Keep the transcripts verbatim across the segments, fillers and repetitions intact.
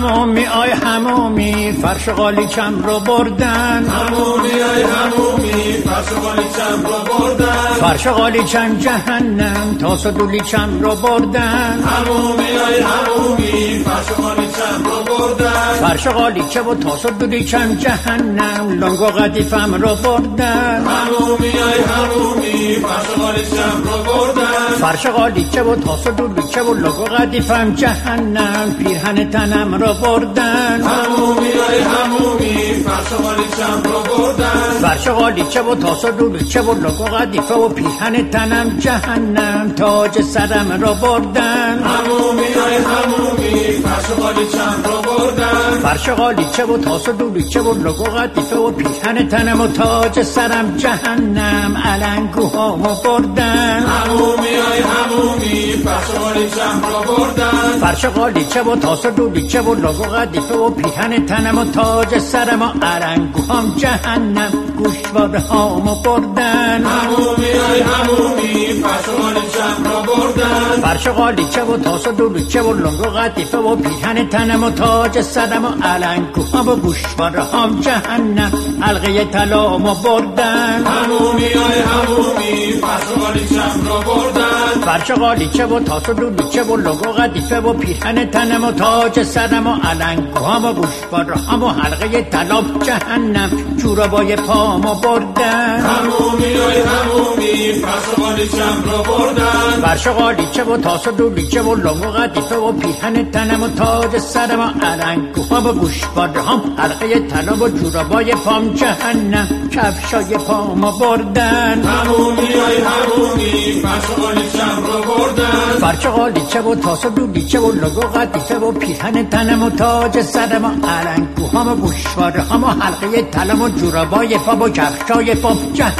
همومی آی همومی فرش قالیچم رو بردن همومی آی همومی فرش قالیچم رو بردن فرش قالیچم جهنم تاس و دولیچم رو بردن همومی آی همومی فرش قالیچم رو بردن فرش قالیچه و تاس و دولیچم جهنم لنگ و قدیفم رو بردن همومی آی همومی فرش قالیچم رو بردن فرش قالیچه و تاس و دولیچه و لنگ و قدیفم جهنم پیرهن تنم رو بردن همومی آی همومی فرش قالیچم رو بردن فرش قالیچه و تاس و دولیچه و لنگ و قدیفه و پیرهن تنم جهنم تاج سرم رو بردن همومی آی همومی فرش قالیچم رو بردن فرش قالیچه و تاس و دولیچه و لنگ و قدیفه و پیرهن تنم و تاج سرم جهنم علنگوهامو بردن همومی آی همومی فرش قالیچم رو بردن فرش قالیچه و تاس و دولیچه و لنگ و قدیفه و پیرهن تنم و تاج سرم و علنگوهام جهنم گوشوارهامو بردن همومی آی همومی فرش قالیچم رو بردن فرش قالیچه و تاس و دولیچه و لنگ و قدیفه و پیرهن تنم و تاج سرم و علنگوهام و گوشوارهام جهنم حلقه طلامو بردن همومی آی همومی فرش قالیچم رو بردن فرش قالیچه و تاس و دولیچه و لنگ و قدیفه و پیرهن تنم و تاج سرم و علنگوهام و گوشوارهام و حلقه طلام جهنم جورابای پامو بردن همومی آی همومی فرش قالیچم رو بردن فرش قالیچه و تاس و دولیچه و لنگ و قدیفه و پیرهن تنم و تاج سرم و علنگوهام و گوشوارهام حلقه طلا و جورابای پام جهنم کفشای پامو بردن همومی آی همومی فرش قالیچم رو بردن فرش قالیچه و تاس و دولیچه و لنگ و قدیفه و پیرهن تنم و تاج سرم و علنگوهام و گوشوارهام و حلقه طلا و جورابای پام و کفشای پام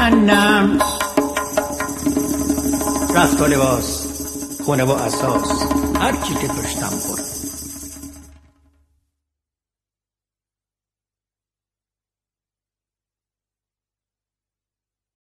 جهنم رفت و لباس خونه و اساس هر چی که داشتم برد